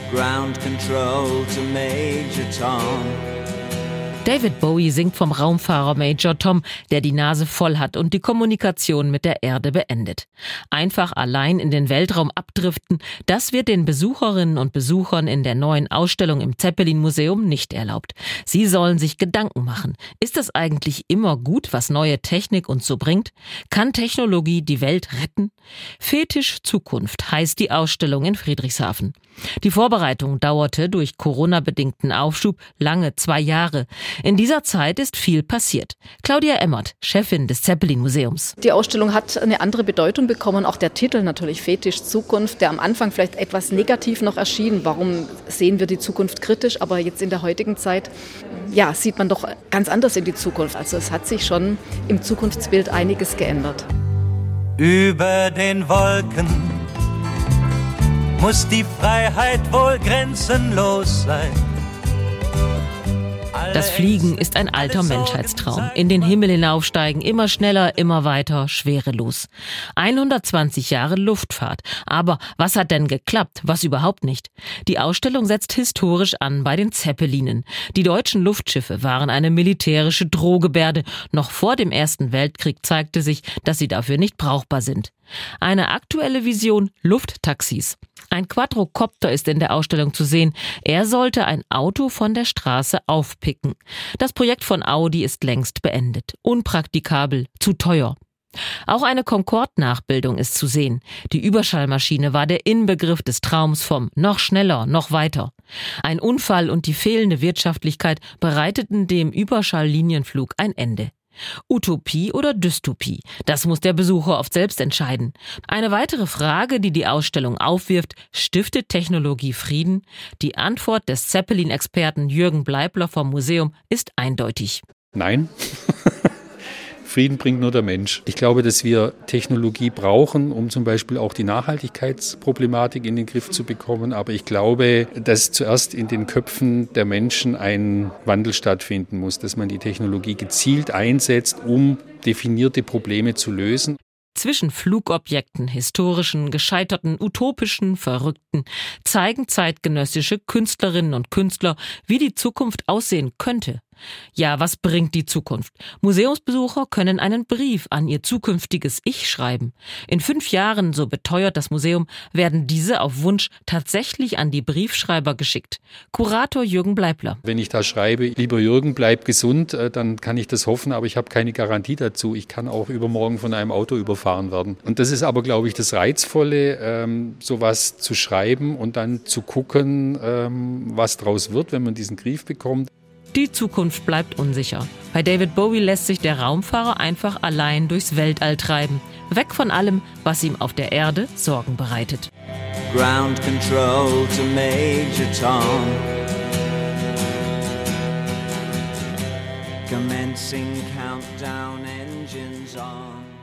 Ground control to Major Tom. David Bowie singt vom Raumfahrer Major Tom, der die Nase voll hat und die Kommunikation mit der Erde beendet. Einfach allein in den Weltraum abdriften, das wird den Besucherinnen und Besuchern in der neuen Ausstellung im Zeppelin-Museum nicht erlaubt. Sie sollen sich Gedanken machen. Ist es eigentlich immer gut, was neue Technik uns so bringt? Kann Technologie die Welt retten? Fetisch Zukunft heißt die Ausstellung in Friedrichshafen. Die Vorbereitung dauerte durch Corona-bedingten Aufschub lange 2 Jahre. In dieser Zeit ist viel passiert. Claudia Emmert, Chefin des Zeppelin-Museums. Die Ausstellung hat eine andere Bedeutung bekommen, auch der Titel natürlich, Fetisch Zukunft, der am Anfang vielleicht etwas negativ noch erschien. Warum sehen wir die Zukunft kritisch? Aber jetzt in der heutigen Zeit, ja, sieht man doch ganz anders in die Zukunft. Also es hat sich schon im Zukunftsbild einiges geändert. Über den Wolken muss die Freiheit wohl grenzenlos sein. Das Fliegen ist ein alter Menschheitstraum. In den Himmel hinaufsteigen, immer schneller, immer weiter, schwerelos. 120 Jahre Luftfahrt. Aber was hat denn geklappt? Was überhaupt nicht? Die Ausstellung setzt historisch an bei den Zeppelinen. Die deutschen Luftschiffe waren eine militärische Drohgebärde. Noch vor dem Ersten Weltkrieg zeigte sich, dass sie dafür nicht brauchbar sind. Eine aktuelle Vision: Lufttaxis. Ein Quadrocopter ist in der Ausstellung zu sehen. Er sollte ein Auto von der Straße aufpicken. Das Projekt von Audi ist längst beendet. Unpraktikabel, zu teuer. Auch eine Concorde-Nachbildung ist zu sehen. Die Überschallmaschine war der Inbegriff des Traums vom noch schneller, noch weiter. Ein Unfall und die fehlende Wirtschaftlichkeit bereiteten dem Überschalllinienflug ein Ende. Utopie oder Dystopie? Das muss der Besucher oft selbst entscheiden. Eine weitere Frage, die die Ausstellung aufwirft: Stiftet Technologie Frieden? Die Antwort des Zeppelin-Experten Jürgen Bleibler vom Museum ist eindeutig. Nein. Frieden bringt nur der Mensch. Ich glaube, dass wir Technologie brauchen, um zum Beispiel auch die Nachhaltigkeitsproblematik in den Griff zu bekommen. Aber ich glaube, dass zuerst in den Köpfen der Menschen ein Wandel stattfinden muss, dass man die Technologie gezielt einsetzt, um definierte Probleme zu lösen. Zwischen Flugobjekten, historischen, gescheiterten, utopischen, verrückten, zeigen zeitgenössische Künstlerinnen und Künstler, wie die Zukunft aussehen könnte. Ja, was bringt die Zukunft? Museumsbesucher können einen Brief an ihr zukünftiges Ich schreiben. In 5 Jahren, so beteuert das Museum, werden diese auf Wunsch tatsächlich an die Briefschreiber geschickt. Kurator Jürgen Bleibler. Wenn ich da schreibe, lieber Jürgen, bleib gesund, dann kann ich das hoffen, aber ich habe keine Garantie dazu. Ich kann auch übermorgen von einem Auto überfahren werden. Und das ist aber, glaube ich, das Reizvolle, sowas zu schreiben und dann zu gucken, was draus wird, wenn man diesen Brief bekommt. Die Zukunft bleibt unsicher. Bei David Bowie lässt sich der Raumfahrer einfach allein durchs Weltall treiben. Weg von allem, was ihm auf der Erde Sorgen bereitet. Ground control to Major Tom. Commencing countdown, engines on.